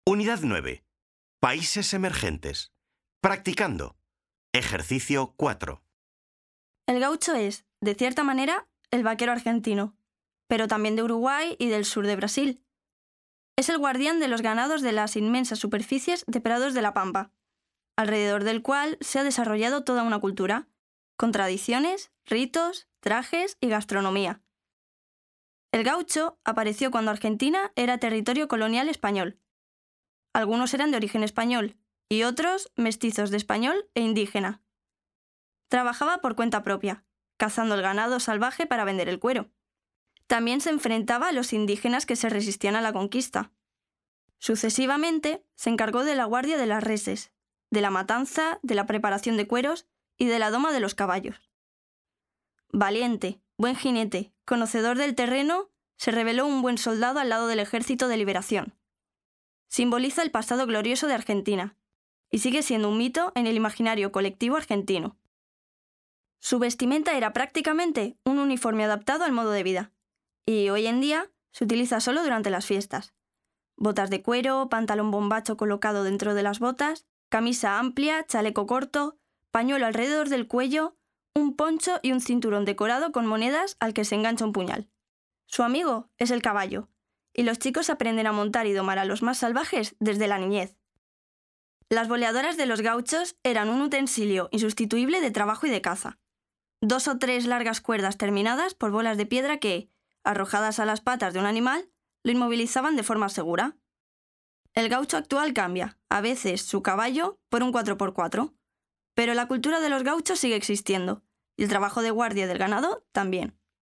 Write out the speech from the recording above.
Unidad 9. Países emergentes. Practicando. Ejercicio 4. El gaucho es, de cierta manera, el vaquero argentino, pero también de Uruguay y del sur de Brasil. Es el guardián de los ganados de las inmensas superficies de prados de la Pampa, alrededor del cual se ha desarrollado toda una cultura, con tradiciones, ritos, trajes y gastronomía. El gaucho apareció cuando Argentina era territorio colonial español. Algunos eran de origen español y otros mestizos de español e indígena. Trabajaba por cuenta propia, cazando el ganado salvaje para vender el cuero. También se enfrentaba a los indígenas que se resistían a la conquista. Sucesivamente, se encargó de la guardia de las reses, de la matanza, de la preparación de cueros y de la doma de los caballos. Valiente, buen jinete, conocedor del terreno, se reveló un buen soldado al lado del Ejército de Liberación. Simboliza el pasado glorioso de Argentina y sigue siendo un mito en el imaginario colectivo argentino. Su vestimenta era prácticamente un uniforme adaptado al modo de vida, y hoy en día se utiliza solo durante las fiestas. Botas de cuero, pantalón bombacho colocado dentro de las botas, camisa amplia, chaleco corto, pañuelo alrededor del cuello, un poncho y un cinturón decorado con monedas al que se engancha un puñal. Su amigo es el caballo, y los chicos aprenden a montar y domar a los más salvajes desde la niñez. Las boleadoras de los gauchos eran un utensilio insustituible de trabajo y de caza. 2 o 3 largas cuerdas terminadas por bolas de piedra que, arrojadas a las patas de un animal, lo inmovilizaban de forma segura. El gaucho actual cambia, a veces su caballo, por un 4x4, pero la cultura de los gauchos sigue existiendo, y el trabajo de guardia del ganado también.